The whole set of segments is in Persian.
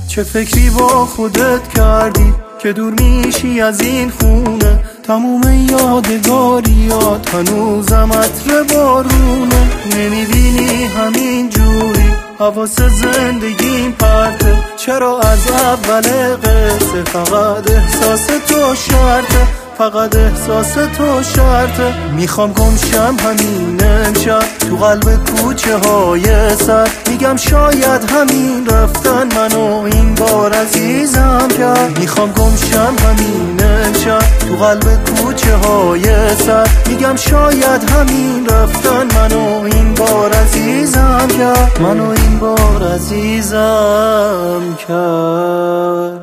چه فکری با خودت کردی که دور میشی از این خونه؟ تموم یادگاریات هنوزم عطر بارونه. نمیبینی همین جوری حواس زندگیم پرته؟ چرا از اول قصه فقط احساس تو شرطه؟ فقط احساس تو شرطه. میخوام گمشم همین امشب تو قلب کوچه های سر. میگم شاید همین رفتن منو این بار عزیزم کرد. میخوام گمشم همین امشب تو قلب کوچه های سر. میگم شاید همین رفتن منو این بار عزیزم کرد. منو این بار عزیزم کرد.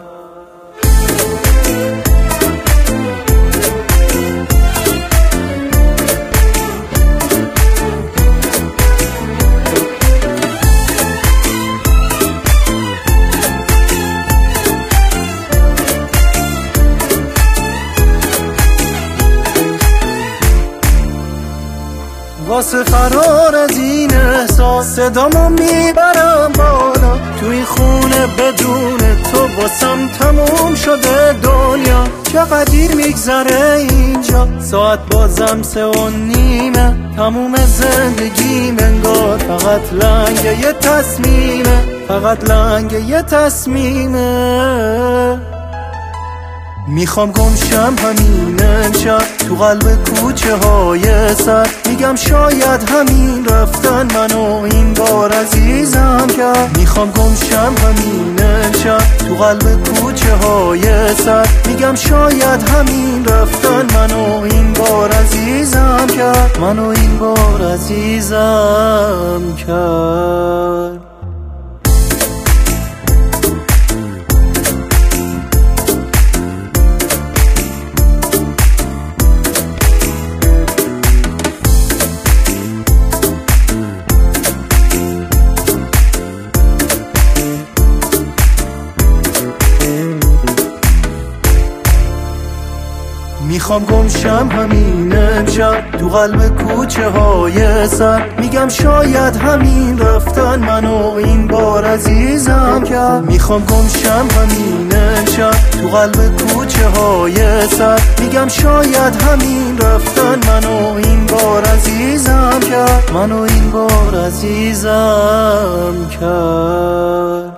واسه فرار از این احساس صدامو میبرم بالا. توی خونه بدون تو واسم تموم شده دنیا. چقدر دیر میگذره اینجا، ساعت بازم 3:30. تموم زندگیم انگار فقط لنگ یه تصمیمه. فقط لنگ یه تصمیمه. میخوام گمشم همین امشب تو قلب کوچه های سر. میگم شاید همین رفتن منو این بار عزیزم کرد. میخوام گمشم همین امشب تو قلب کوچه های سر. میگم شاید همین رفتن منو این بار عزیزم کرد. منو این بار عزیزم کرد. میخوام گمشم همین امشب تو قلب کوچه های سر. میگم شاید همین رفتن منو این بار عزیزم کرد. میخوام گمشم همین امشب تو قلب کوچه های سر. میگم شاید همین رفتن منو این بار عزیزم کرد. منو این بار عزیزم کرد.